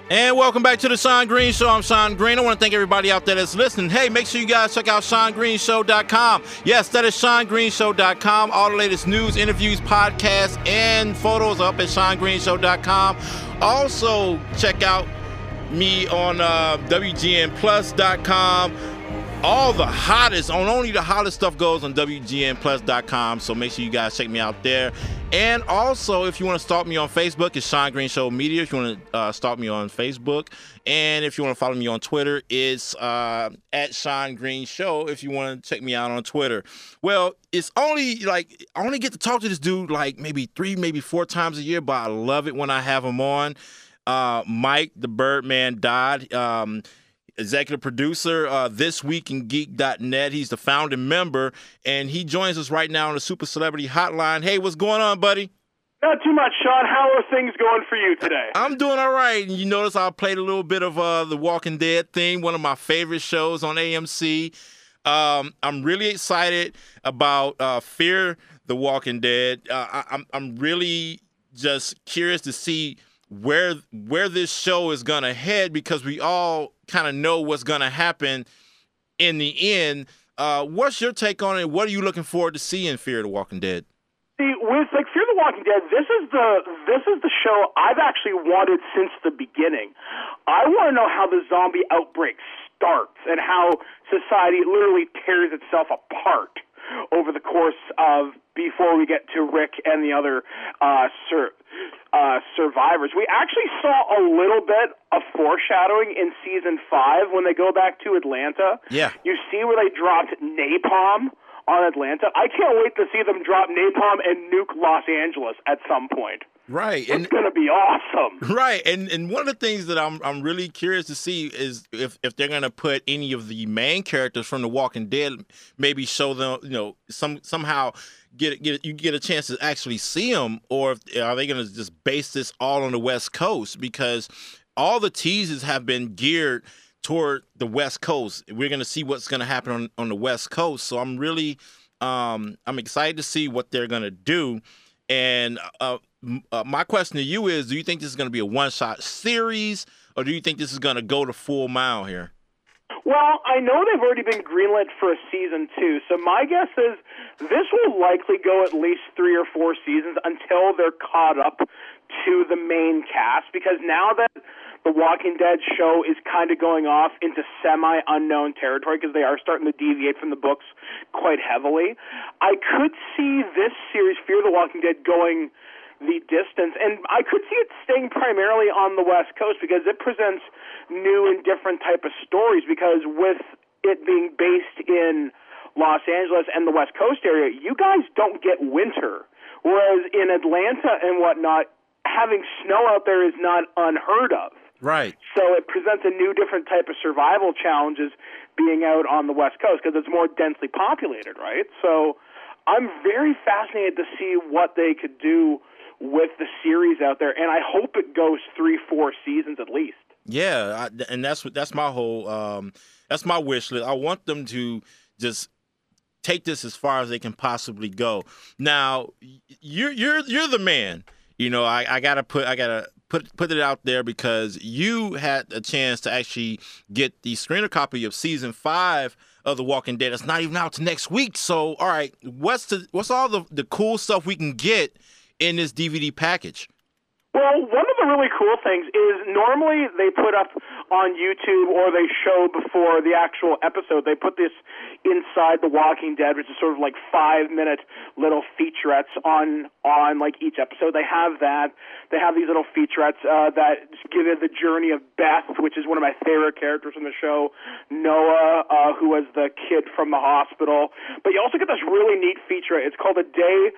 And welcome back to the Sean Green Show. I'm Sean Green. I want to thank everybody out there that's listening. Hey, make sure you guys check out SeanGreenShow.com. Yes, that is SeanGreenShow.com. All the latest news, interviews, podcasts, and photos up at SeanGreenShow.com. Also, check out me on WGNPlus.com. All the hottest, only the hottest stuff goes on WGNPlus.com. So make sure you guys check me out there. And also, if you want to stalk me on Facebook, it's Sean Green Show Media. If you want to stalk me on Facebook. And if you want to follow me on Twitter, it's at Sean Green Show if you want to check me out on Twitter. Well, it's only I only get to talk to this dude like maybe 3, maybe 4 times a year, but I love it when I have him on. Mike, the Birdman Dodd. Executive producer This Week in Geek.net. He's the founding member, and he joins us right now on the Super Celebrity Hotline. Hey, what's going on, buddy? Not too much, Sean. How are things going for you today? I'm doing all right. You notice I played a little bit of the Walking Dead theme, one of my favorite shows on AMC. I'm really excited about Fear the Walking Dead. I'm really just curious to see where this show is gonna head, because we all kind of know what's gonna happen in the end. What's your take on it? What are you looking forward to see in Fear the Walking Dead? See, with Fear the Walking Dead, this is the show I've actually wanted since the beginning. I want to know how the zombie outbreak starts and how society literally tears itself apart over the course of before we get to Rick and the other survivors. We actually saw a little bit of foreshadowing in season 5 when they go back to Atlanta. Yeah. You see where they dropped napalm on Atlanta. I can't wait to see them drop napalm and nuke Los Angeles at some point. Right. It's going to be awesome. Right. And one of the things that I'm really curious to see is if they're going to put any of the main characters from The Walking Dead, maybe show them, somehow get a chance to actually see them, or are they going to just base this all on the West Coast? Because all the teases have been geared toward the West Coast. We're going to see what's going to happen on the West Coast. So I'm really I'm excited to see what they're going to do. And my question to you is, do you think this is going to be a one-shot series, or do you think this is going to go the full mile here? Well, I know they've already been greenlit for a season 2, so my guess is this will likely go at least 3 or 4 seasons until they're caught up to the main cast, because now that the Walking Dead show is kind of going off into semi-unknown territory because they are starting to deviate from the books quite heavily, I could see this series, Fear the Walking Dead, going the distance, and I could see it staying primarily on the West Coast because it presents new and different type of stories, because with it being based in Los Angeles and the West Coast area, you guys don't get winter, whereas in Atlanta and whatnot, having snow out there is not unheard of. Right. So it presents a new, different type of survival challenges being out on the West Coast because it's more densely populated, right? So I'm very fascinated to see what they could do with the series out there, and I hope it goes 3-4 seasons at least. Yeah, and that's my whole that's my wish list. I want them to just take this as far as they can possibly go. Now, you're the man. I gotta put it out there because you had a chance to actually get the screener copy of season 5 of The Walking Dead. It's not even out to next week. So, all right, what's all the cool stuff we can get in this DVD package? Well, one of the really cool things is normally they put up on YouTube or they show before the actual episode, they put this inside The Walking Dead, which is sort of like 5-minute little featurettes on like each episode. They have that. They have these little featurettes that give it the journey of Beth, which is one of my favorite characters in the show, Noah, who was the kid from the hospital. But you also get this really neat featurette. It's called A Day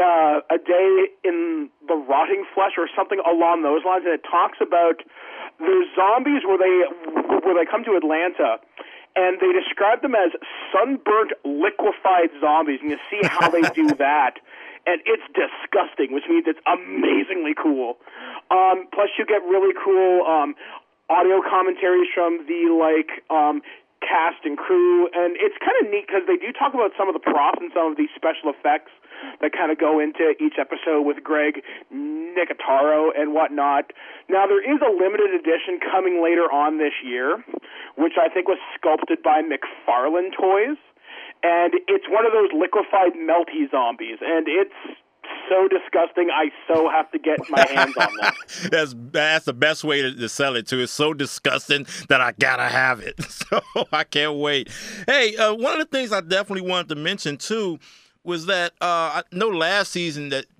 in the Rotting Flesh or something along those lines, and it talks about the zombies where they come to Atlanta, and they describe them as sunburnt, liquefied zombies, and you see how they do that. And it's disgusting, which means it's amazingly cool. Plus, you get really cool audio commentaries from the cast and crew, and it's kind of neat because they do talk about some of the props and some of these special effects that kind of go into each episode with Greg Nicotaro and whatnot. Now, there is a limited edition coming later on this year, which I think was sculpted by McFarlane Toys, and it's one of those liquefied melty zombies, and it's so disgusting. I so have to get my hands on them. That's the best way to sell it too. It's so disgusting that I gotta have it. So I can't wait. Hey, one of the things I definitely wanted to mention too was that I know last season it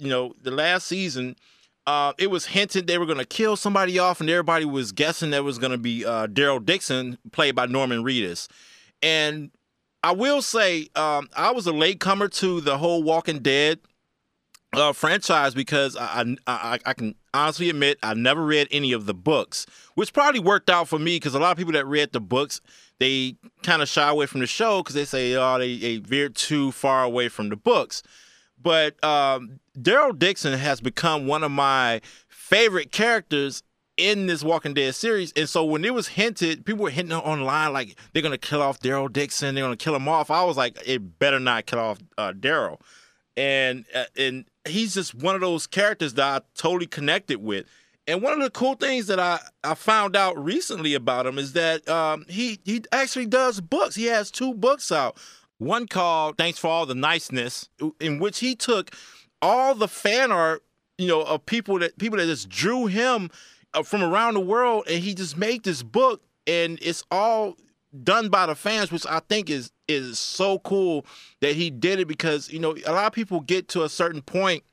was hinted they were going to kill somebody off, and everybody was guessing that was going to be Daryl Dixon, played by Norman Reedus. And I will say I was a latecomer to the whole Walking Dead franchise because I can honestly admit I never read any of the books, which probably worked out for me because a lot of people that read the books, they kind of shy away from the show because they say, they veered too far away from the books. But Daryl Dixon has become one of my favorite characters in this Walking Dead series. And so when it was hinted, people were hinting online like they're going to kill off Daryl Dixon, they're going to kill him off. I was like, it better not kill off Daryl. And he's just one of those characters that I totally connected with. And one of the cool things that I found out recently about him is that he actually does books. He has 2 books out. One called Thanks for All the Niceness, in which he took all the fan art, of people that just drew him from around the world, and he just made this book, and it's all done by the fans, which I think is so cool that he did it because, a lot of people get to a certain point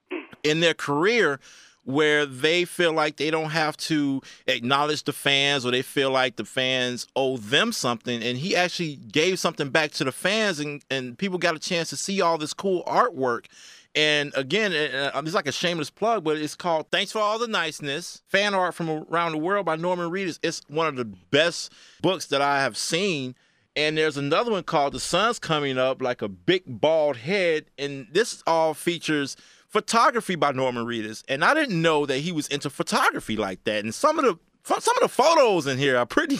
in their career where they feel like they don't have to acknowledge the fans, or they feel like the fans owe them something. And he actually gave something back to the fans, and people got a chance to see all this cool artwork. And again, it's like a shameless plug, but it's called Thanks for All the Niceness, fan art from around the world by Norman Reedus. It's one of the best books that I have seen. And there's another one called The Sun's Coming Up, like a big bald head. And this all features photography by Norman Reedus. And I didn't know that he was into photography like that. And some of the photos in here are pretty,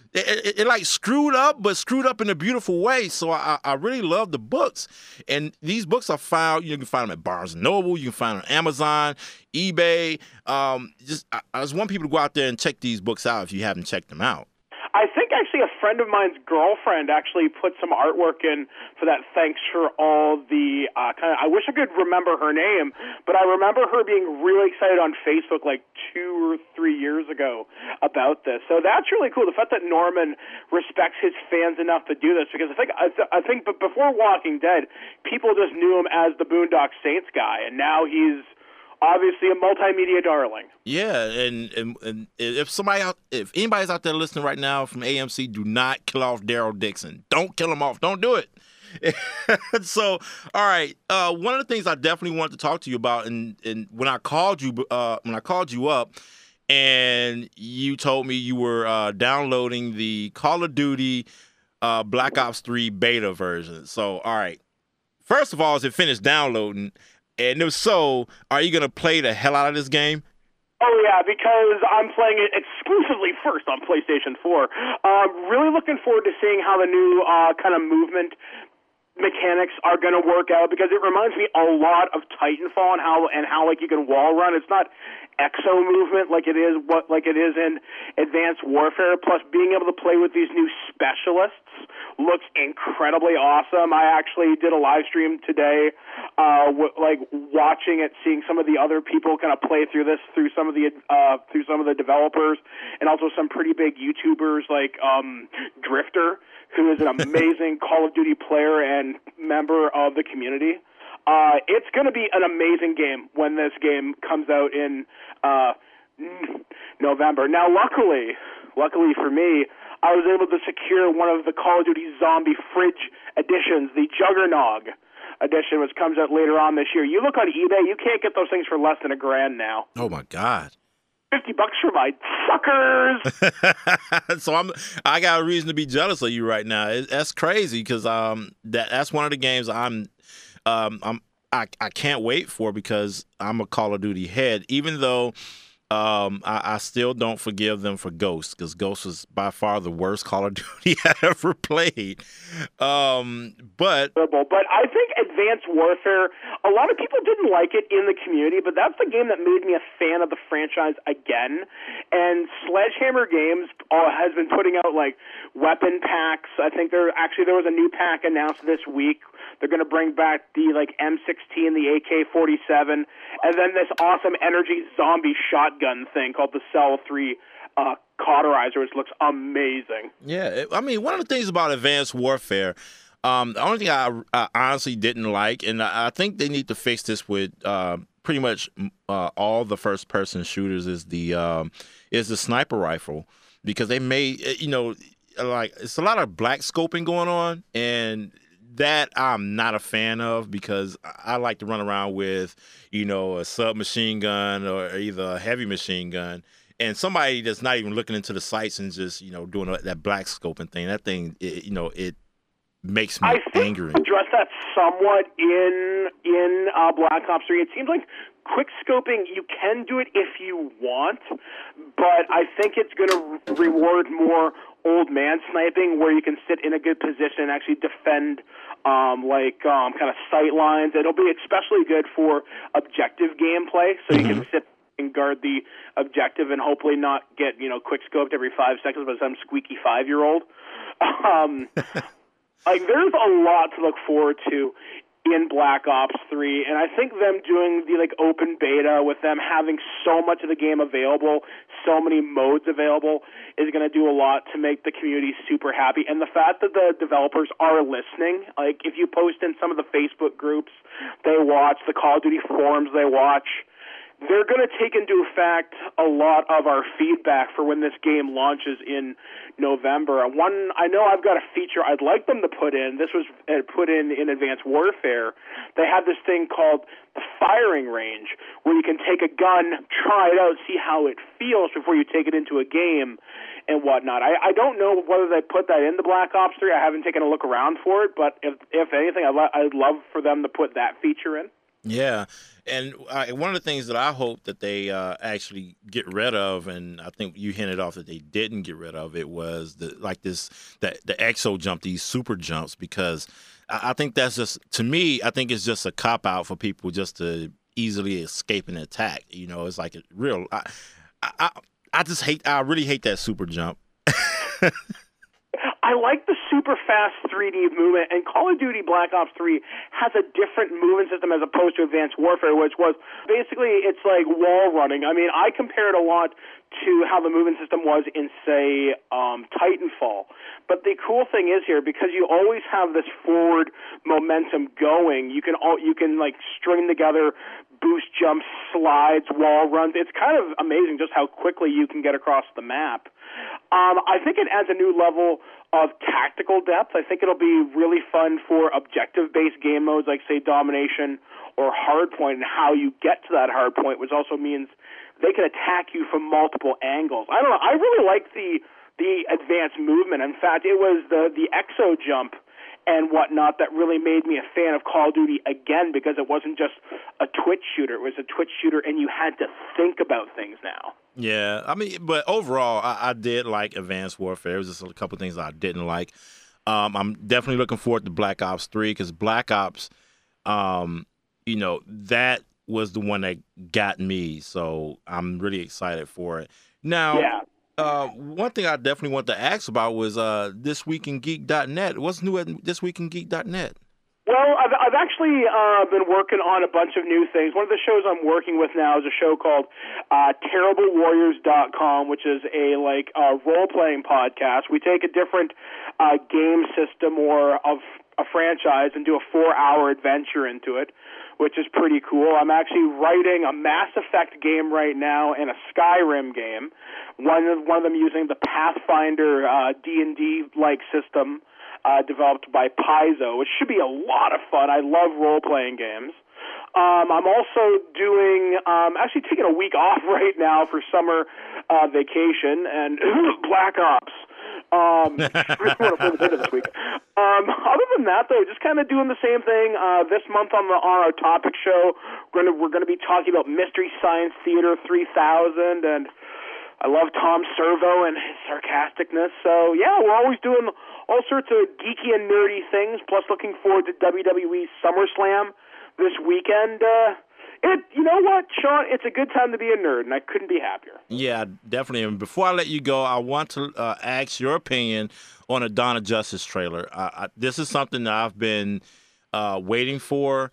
it like screwed up, but screwed up in a beautiful way. So I really love the books. And these books are found, you can find them at Barnes & Noble, you can find them on Amazon, eBay. I just want people to go out there and check these books out if you haven't checked them out. I think actually a friend of mine's girlfriend actually put some artwork in for that. Thanks for all the I wish I could remember her name, but I remember her being really excited on Facebook like 2 or 3 years ago about this. So that's really cool. The fact that Norman respects his fans enough to do this, because I think but before Walking Dead, people just knew him as the Boondock Saints guy, and now he's obviously a multimedia darling. Yeah, and if anybody's out there listening right now from AMC, do not kill off Daryl Dixon. Don't kill him off. Don't do it. So, all right. One of the things I definitely wanted to talk to you about, and when I called you up, and you told me you were downloading the Call of Duty Black Ops 3 beta version. So, all right. First of all, is it finished downloading? And if so, are you going to play the hell out of this game? Oh, yeah, because I'm playing it exclusively first on PlayStation 4. Really looking forward to seeing how the new kind of movement mechanics are going to work out, because it reminds me a lot of Titanfall and how like you can wall run. It's not exo movement like it is in Advanced Warfare. Plus, being able to play with these new specialists looks incredibly awesome. I actually did a live stream today, watching it, seeing some of the other people kind of play through this, through some of the developers, and also some pretty big YouTubers like Drifter, who is an amazing Call of Duty player and member of the community. It's going to be an amazing game when this game comes out in November. Now, luckily for me, I was able to secure one of the Call of Duty Zombie Fridge editions, the Juggernog edition, which comes out later on this year. You look on eBay, you can't get those things for less than $1,000 now. Oh my God. $50 for my suckers. So I got a reason to be jealous of you right now. That's crazy, because that's one of the games I can't wait for, because I'm a Call of Duty head. Even though I still don't forgive them for Ghost, because Ghost was by far the worst Call of Duty I ever played. But I think Advanced Warfare, a lot of people didn't like it in the community, but that's the game that made me a fan of the franchise again. And Sledgehammer Games has been putting out like weapon packs. I think there was a new pack announced this week. They're going to bring back the like M16, the AK-47, and then this awesome energy zombie shotgun thing called the Cell 3 cauterizer, which looks amazing. Yeah, I mean, one of the things about Advanced Warfare, the only thing I honestly didn't like, and I think they need to fix this with pretty much all the first-person shooters, is the sniper rifle, because they made, like, it's a lot of black scoping going on, and that I'm not a fan of, because I like to run around with, a submachine gun or either a heavy machine gun, and somebody that's not even looking into the sights and just, doing that black scoping thing. That thing, it makes me angry. I think address that somewhat in Black Ops 3. It seems like quick scoping, you can do it if you want, but I think it's going to reward more old man sniping, where you can sit in a good position and actually defend kind of sight lines. It'll be especially good for objective gameplay, so you can sit and guard the objective and hopefully not get quick scoped every 5 seconds by some squeaky 5-year-old. There's a lot to look forward to in Black Ops 3, and I think them doing the open beta, with them having so much of the game available, so many modes available, is going to do a lot to make the community super happy. And the fact that the developers are listening, if you post in some of the Facebook groups they watch, the Call of Duty forums they watch, they're going to take into effect a lot of our feedback for when this game launches in November. I know I've got a feature I'd like them to put in. This was put in Advanced Warfare. They have this thing called the firing range, where you can take a gun, try it out, see how it feels before you take it into a game and whatnot. I don't know whether they put that into Black Ops 3. I haven't taken a look around for it, but if anything, I'd love for them to put that feature in. Yeah, and one of the things that I hope that they actually get rid of, and I think you hinted off that they didn't get rid of it, was the exo jump, these super jumps, because I think that's just, to me, I think it's just a cop out for people just to easily escape an attack. It's like a real. I really hate that super jump. I like the super fast 3D movement, and Call of Duty Black Ops 3 has a different movement system as opposed to Advanced Warfare, which was basically, it's like wall running. I mean, I compare it a lot to how the movement system was in, say, Titanfall. But the cool thing is here, because you always have this forward momentum going, you can string together boost jumps, slides, wall runs. It's kind of amazing just how quickly you can get across the map. I think it adds a new level of tactical depth. I think it'll be really fun for objective-based game modes like, say, Domination or Hardpoint, and how you get to that hardpoint, which also means they can attack you from multiple angles. I don't know. I really like the advanced movement. In fact, it was the exo jump and whatnot that really made me a fan of Call of Duty again, because it wasn't just a twitch shooter. It was a twitch shooter, and you had to think about things now. Yeah, I mean, but overall, I did like Advanced Warfare. There was just a couple of things I didn't like. I'm definitely looking forward to Black Ops 3, because Black Ops, that was the one that got me. So I'm really excited for it. Now, one thing I definitely want to ask about was thisweekingeek.net. What's new at thisweekingeek.net? Well, I've actually been working on a bunch of new things. One of the shows I'm working with now is a show called TerribleWarriors.com, which is a role-playing podcast. We take a different game system or of a franchise and do a 4-hour adventure into it, which is pretty cool. I'm actually writing a Mass Effect game right now and a Skyrim game. One of them using the Pathfinder D&D-like system developed by Paizo, which should be a lot of fun. I love role-playing games. I'm also doing, actually taking a week off right now for summer vacation, and Black Ops. This week. Other than that, though, just kind of doing the same thing. This month on our topic show, we're going to be talking about Mystery Science Theater 3000, and I love Tom Servo and his sarcasticness. So yeah, we're always doing all sorts of geeky and nerdy things. Plus, looking forward to WWE SummerSlam this weekend. You know what, Sean? It's a good time to be a nerd, and I couldn't be happier. Yeah, definitely. And before I let you go, I want to ask your opinion on a Dawn of Justice trailer. This is something that I've been waiting for.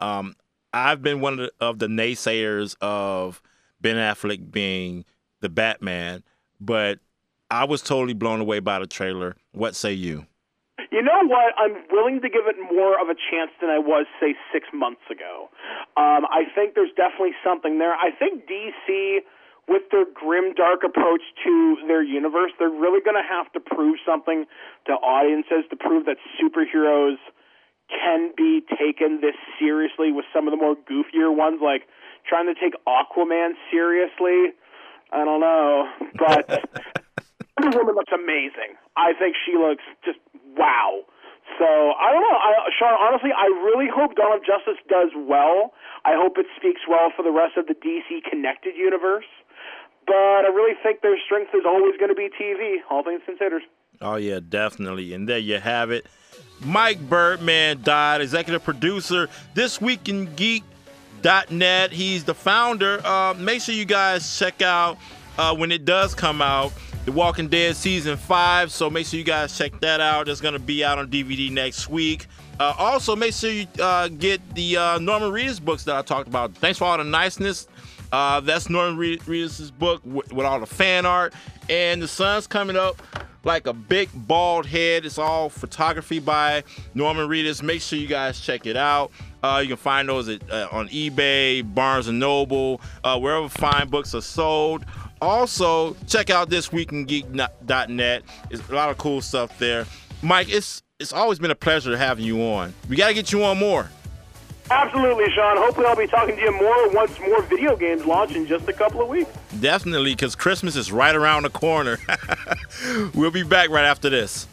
I've been one of the naysayers of Ben Affleck being the Batman, but I was totally blown away by the trailer. What say you? You know what? I'm willing to give it more of a chance than I was, say, 6 months ago. I think there's definitely something there. I think DC, with their grim, dark approach to their universe, they're really going to have to prove something to audiences, to prove that superheroes can be taken this seriously with some of the more goofier ones, like trying to take Aquaman seriously. I don't know, but Wonder Woman looks amazing. I think she looks just wow. So, I don't know. Sean, honestly, I really hope Dawn of Justice does well. I hope it speaks well for the rest of the DC connected universe. But I really think their strength is always going to be TV, all things considered. Oh, yeah, definitely. And there you have it. Mike Birdman died, executive producer, This Week in Geek.net. He's the founder. Make sure you guys check out, when it does come out, The Walking Dead Season 5. So make sure you guys check that out. It's going to be out on DVD next week. Also, make sure you get the Norman Reedus books that I talked about. Thanks for all the niceness. That's Norman Reedus' book with all the fan art. And the sun's coming up like a big bald head. It's all photography by Norman Reedus. Make sure you guys check it out. You can find those on eBay, Barnes & Noble, wherever fine books are sold. Also, check out thisweekingeek.net. There's a lot of cool stuff there. Mike, it's always been a pleasure having you on. We got to get you on more. Absolutely, Sean. Hopefully I'll be talking to you more once more video games launch in just a couple of weeks. Definitely, because Christmas is right around the corner. We'll be back right after this.